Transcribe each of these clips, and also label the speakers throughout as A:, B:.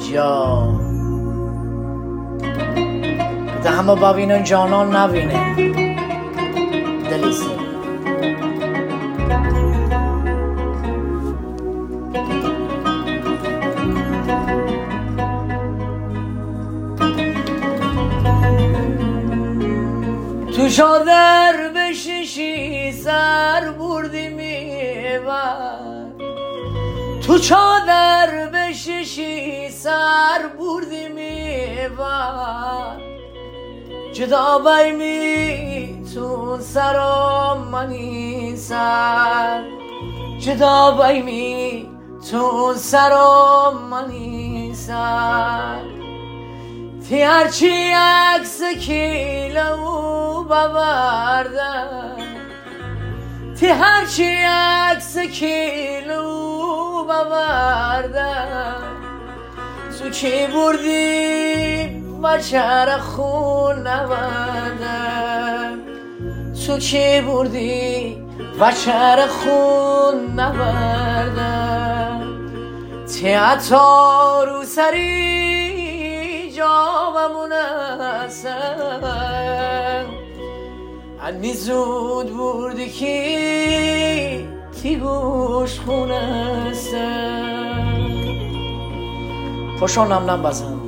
A: جا ده همه ببینن جانان نبینه دلیسه تو چادر بششی سر بردی میبر تو چادر بششی سر بردی میبر جدا بیمی تو سرام منی سر جدا بیمی تو سرام منی سر تی هرچی عکس کیلو ببردن تی هرچی عکس کیلو ببردن تو چی بردی و چرا خون نبردن تو چی بردی و چرا خون نبردن تی عطا رو سری جاممون هستن انی زود بردی که تی گوش خونه هستن پشون نم بزن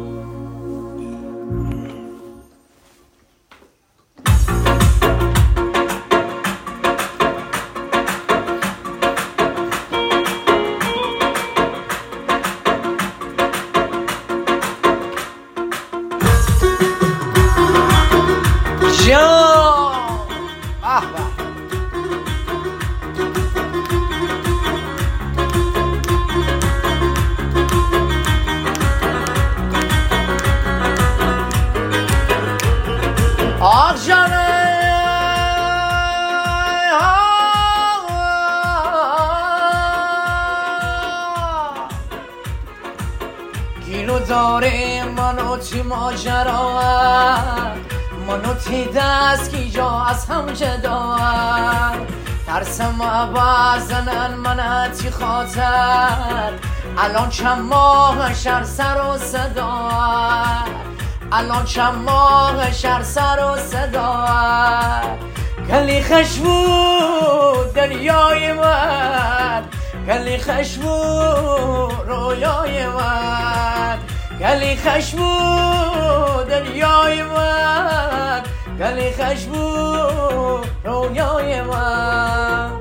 A: گیلو داره منو تی ماجرا منو تی دست کی جا از هم جدا ترسم بزنن من تی خاطر الان چند ماه شر سر و صدا الان چند ماه شر سر و صدا گلی خشبو دریای من گلی خشبو رویای من گلی خشبو دریای من گلی خشبو رویای من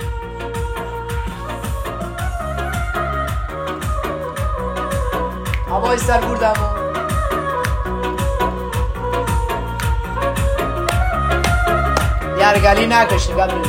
A: هوای سر بردم یارگلی نکشتی قبل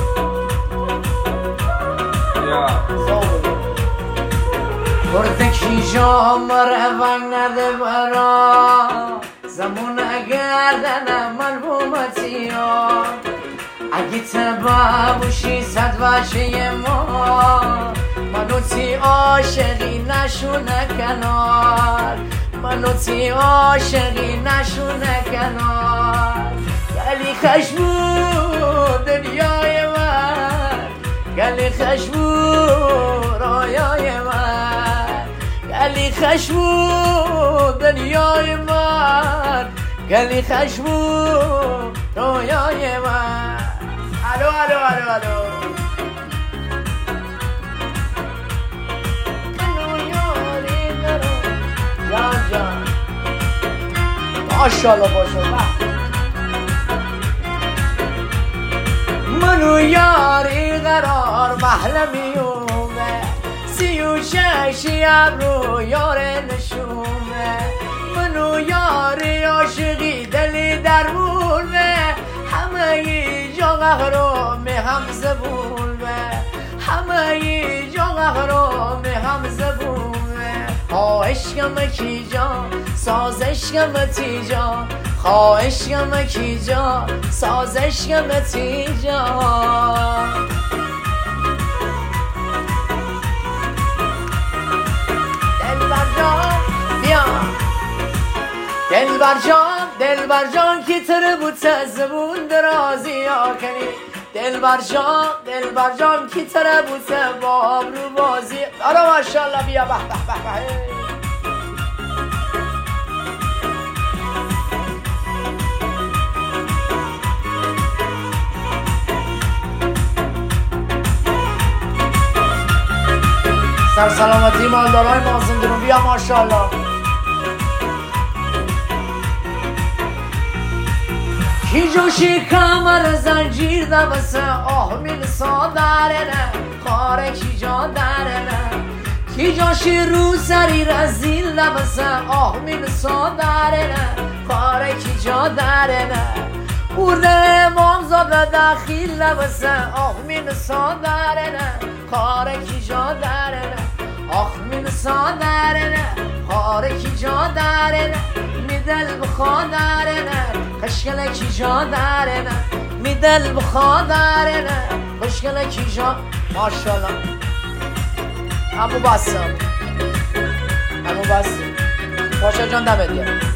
A: برده کی جا مرحبن نده برا زمان گردنم ملبومتی ها اگه تبا بوشی صد وجه ما منو تی عاشقی نشونه کنار منو تی عاشقی نشونه کنار گلی خشبو دنیای من گلی خشبو رویای من گلی خشبو دنیای من گلی خشبو رویای من الو الو الو الو جان جان ماشاءالله ماشاءالله منو یاری قرار محلمیومه 36 ابرو یار نشومه منو یاری عاشقی دلی درمونه همه جا قهرامه هم زبونه همه جا قهرامه هم زبونه ها عشقم کی جا ساز عشقم تی جا خواه عشقم کی جا ساز عشقم تی جا دلبر جان بیا دلبر جان دلبر جان کی تر بود زبون درازی ها کنی دلبر جان کی تر بود با ابرو بازی آره ماشاءالله بیا به به به سر سلامتی مالدارای مازن جنوبی هم ماشاءالله. کی جوشی کمر زنجیر ده بسه آهمین سادرنه کار کی جا درنه کی جوشی رو سری رزیل ده بسه آهمین سادرنه کار کی جا درنه برده امام زاده دخیل ده بسه آهمین سادرنه کار کی جا درنه آهمین سادرنه کار کی جا درنه میدل بخادرنه خوشگل کی جا درنه میدل بخادرنه خوشگل کی جا ماشاءالله. امو بسم پاشا جان دمت گرم.